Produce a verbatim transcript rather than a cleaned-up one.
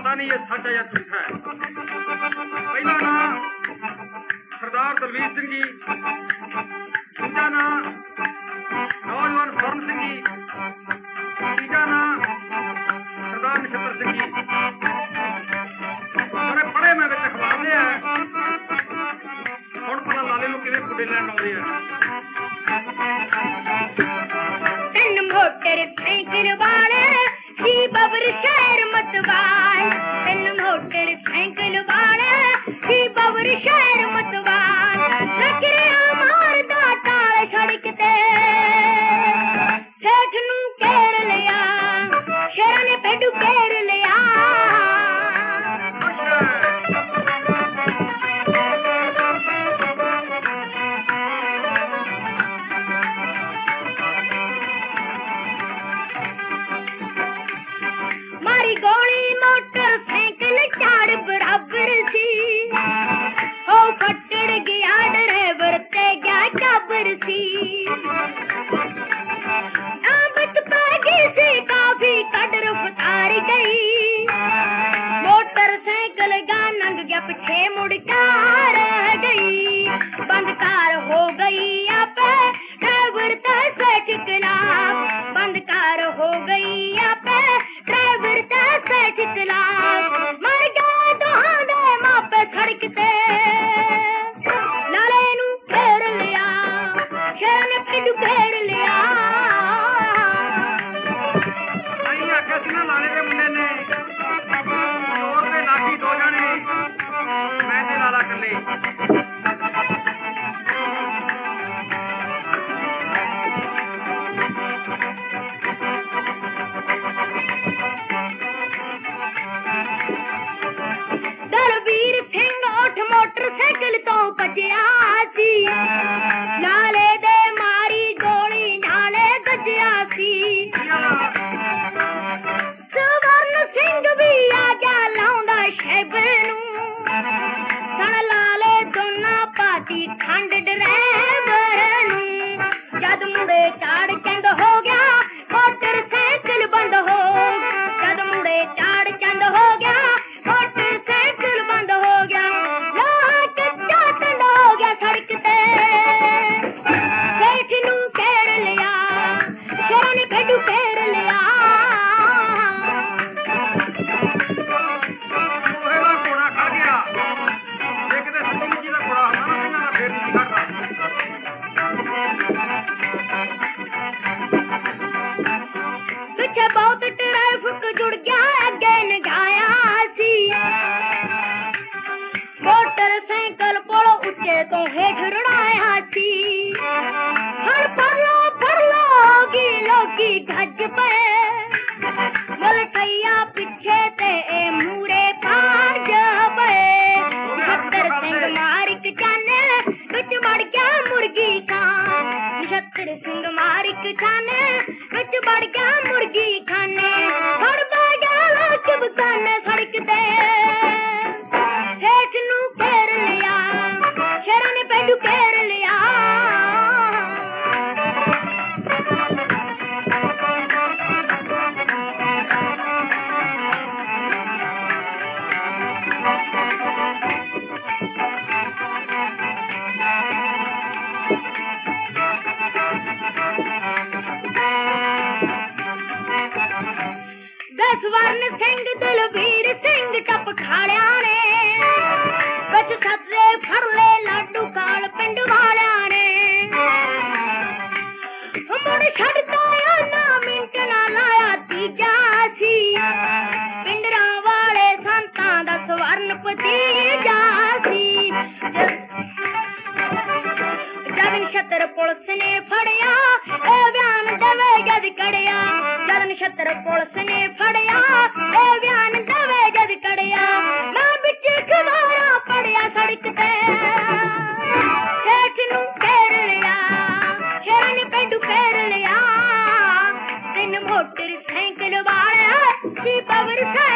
पता नहीं ये सच है या झूठ है। पहला नाम सरदार दलवीर सिंह जी, दूजा नाम नौजवान स्वर्ण सिंह जी, तीजा नाम सरदार नछत्र सिंह जी। बड़े पढ़े मैं विच अखबार है हुण पता लाले नूं किवें खुडे लैण आउंदे आ। तीन मोटर साइकिल वाले सी बबर शहर मतवाल, तीन मोटर साइकिल वाले सी बबर शहर मतवाल, लकड़ियां मारदा ताल सड़क ते सेठ नूं घेर लिया, शेर ने पेडू घेर लिया। मारी गोली मोटरसाइकिल चार बराबर सी, हो फटड़ गया ड्राइवर ते गया चाबर सी। आमत पागी सी काफी कदर उतार गई, मोटरसाइकिल गा लंघ गया पीछे मुड़ कार रह गई। बंद कार हो गई आपे ड्राइवर ते सेठ खिलाफ, बंद कार हो गई आपे ड्राइवर ते सेठ खिलाफ। मर गए दोहां दे मापे सड़क ते लाले नूं घेर लिया, शेर ने पेडू घेर लिया। नहीं आख्या सी ना लाले दे मुंडे ने चोर ते लाठी दो जाने मैं ते लाला कल्ले। दलवीर सिंह उठ मोटरसाइकिल तो भजया सी, लाले दे मारी गोली नाले गजया सी। स्वर्ण सिंह भी आ गया लाउंदा शैब नूं, सण लाले दोना पाती खंड ड्राइवर नूं। जद मुड़े चाड़ चंद हो गया मोटरसाइकिल बंद हो, जद मुड़े चाड़ चंद हो गया मोटरसाइकिल बंद हो गया। लोहा कच्चा तंड हो गया सड़क ते सेठ नूं घेर लिया, शेर ने पेडू घेर लिया। लोहे दा घोड़ा खड़ गया, जे किते सिंह जी दा घोड़ा ਹੁੰਦਾ ਨਾ ਸਿੰਘਾਂ ਦਾ ਫੇਰ ਨਹੀਂ ਖੜਦਾ। पिछे बहुत ट्रैफिक जुड़ गया अगे नगाया सी, मोटरसाइकिल कोल उच्चे तो हेठ रुड़ाया सी। हर परलो परलो होगी लोगी गज पे, मलठैया पिछे ते ए मूरे पाज पे। नछत्र सिंह मारिक जाने बिच बढ़ गया मुर्गी खान, नछत्र सिंह मारिक जाने बिच बढ़ गया मुर्गी खाने। फड़ पै गया लाश बसाने सड़क ते सेठ नूं घेर लिया, शेर ने पेडू घेर लिया। स्वर्ण सिंह दलवीर सिंह टप खाड़िया ने, बच सतरे फड़ ले लाडू काल पिंड वालिया ने। मुड़ छड़ता ना मिंट ना लाया तीजा सी, पिंडरा वाले संतां दा स्वर्ण भतीजा सी। जद नछत्र पुलिस ने फड़िया ए बयान देवे जद कड़िया, जद नछत्र पुलिस ने फड़िया ए बयान देवे जद कड़िया। मैं बिच खवारा पड़िया सड़क ते सेठ नूं घेर लिया, शेर ने पेडू घेर लिया। तीन मोटरसाइकिल वाले सी बबर